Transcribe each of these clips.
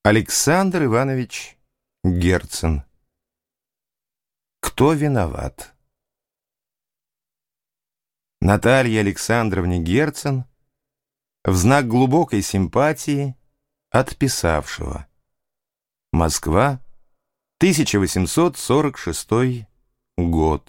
Александр Иванович Герцен. Кто виноват? Наталье Александровне Герцен в знак глубокой симпатии от писавшего. Москва, 1846 год.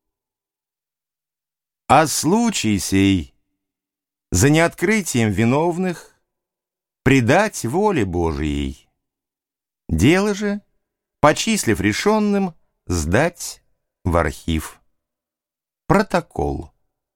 А случай сей за неоткрытием виновных предать воле Божией. Дело же, почислив решенным, сдать в архив. Протокол.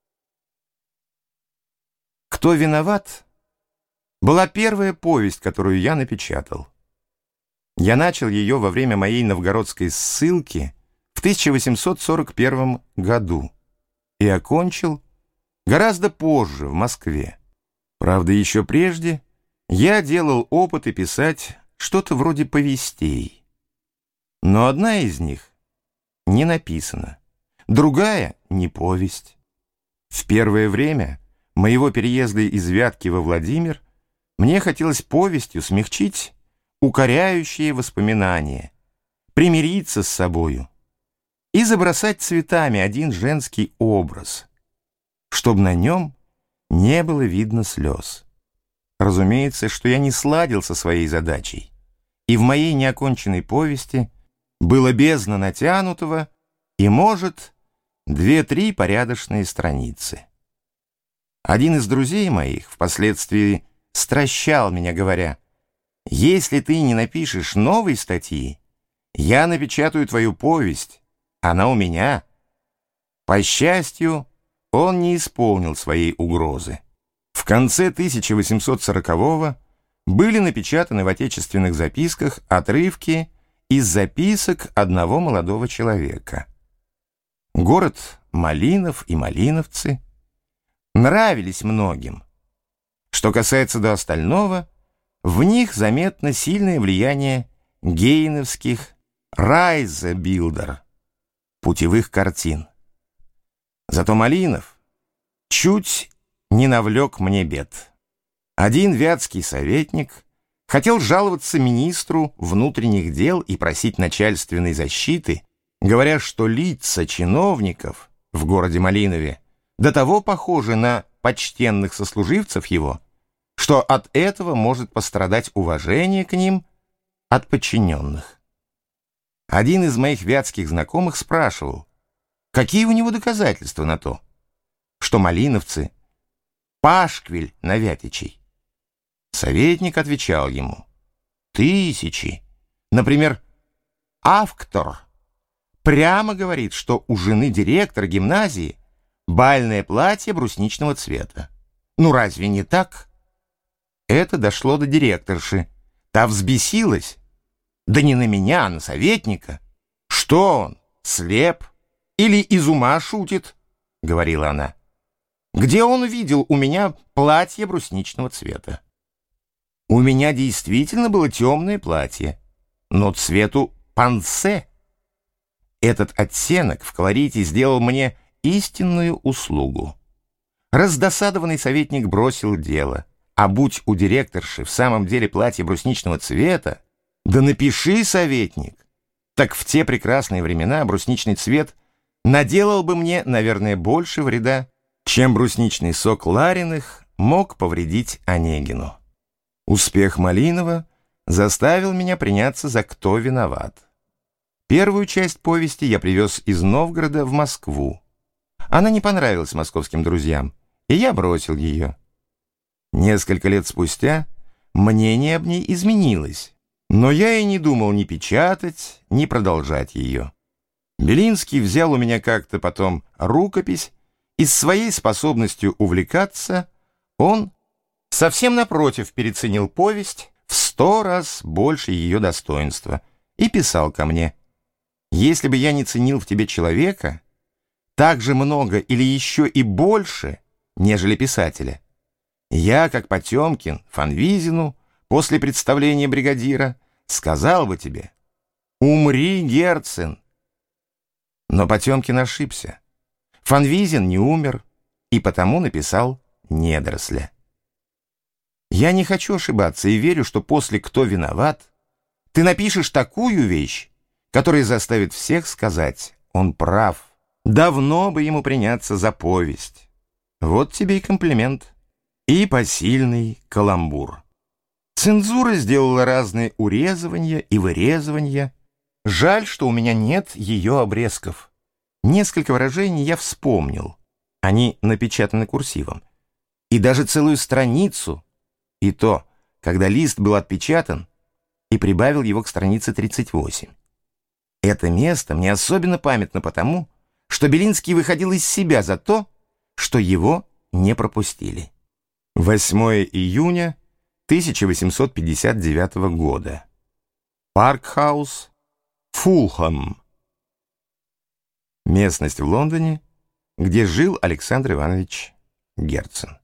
«Кто виноват» была первая повесть, которую я напечатал. Я начал ее во время моей новгородской ссылки в 1841 году и окончил гораздо позже в Москве. Правда, еще прежде я делал опыты писать что-то вроде повестей. Но одна из них не написана, другая — не повесть. В первое время моего переезда из Вятки во Владимир мне хотелось повестью смягчить укоряющие воспоминания, примириться с собою и забросать цветами один женский образ, чтобы на нем не было видно слез. Разумеется, что я не сладил со своей задачей, и в моей неоконченной повести было бездна натянутого и, может, 2-3 порядочные страницы. Один из друзей моих впоследствии стращал меня, говоря: «Если ты не напишешь новой статьи, я напечатаю твою повесть, она у меня». По счастью, он не исполнил своей угрозы. В конце 1840-го были напечатаны в отечественных записках отрывки из записок одного молодого человека. Город Малинов и малиновцы нравились многим. Что касается до остального, в них заметно сильное влияние гейновских «Райзебилдер» путевых картин. Зато Малинов чуть не навлек мне бед. Один вятский советник хотел жаловаться министру внутренних дел и просить начальственной защиты, говоря, что лица чиновников в городе Малинове до того похожи на почтенных сослуживцев его, что от этого может пострадать уважение к ним от подчиненных. Один из моих вятских знакомых спрашивал, какие у него доказательства на то, что малиновцы — пашквиль на вятичей. Советник отвечал ему: тысячи. Например, Авктор прямо говорит, что у жены директора гимназии бальное платье брусничного цвета. Ну разве не так? Это дошло до директорши. Та взбесилась. Да не на меня, а на советника. Что он, слеп или из ума шутит? Говорила она. Где он видел у меня платье брусничного цвета? У меня действительно было темное платье, но цвету пансе. Этот оттенок в колорите сделал мне истинную услугу. Раздосадованный советник бросил дело, а будь у директорши в самом деле платье брусничного цвета, да напиши, советник, так в те прекрасные времена брусничный цвет наделал бы мне, наверное, больше вреда, чем брусничный сок Лариных мог повредить Онегину. Успех Малинова заставил меня приняться за «Кто виноват». Первую часть повести я привез из Новгорода в Москву. Она не понравилась московским друзьям, и я бросил ее. Несколько лет спустя мнение об ней изменилось, но я и не думал ни печатать, ни продолжать ее. Белинский взял у меня как-то потом рукопись, и с своей способностью увлекаться он совсем напротив переценил повесть в 100 раз больше ее достоинства и писал ко мне: «Если бы я не ценил в тебе человека так же много или еще и больше, нежели писателя, я, как Потемкин Фанвизину после представления бригадира, сказал бы тебе: умри, Герцен». Но Потемкин ошибся. Фанвизин не умер и потому написал «Недоросля». Я не хочу ошибаться и верю, что после «Кто виноват» ты напишешь такую вещь, которая заставит всех сказать: он прав. Давно бы ему приняться за повесть. Вот тебе и комплимент. И посильный каламбур. Цензура сделала разные урезывания и вырезывания. Жаль, что у меня нет ее обрезков. Несколько выражений я вспомнил. Они напечатаны курсивом. И даже целую страницу. И то, когда лист был отпечатан, и прибавил его к странице 38. Это место мне особенно памятно потому, что Белинский выходил из себя за то, что его не пропустили. 8 июня 1859 года. Паркхаус, Фулхэм. Местность в Лондоне, где жил Александр Иванович Герцен.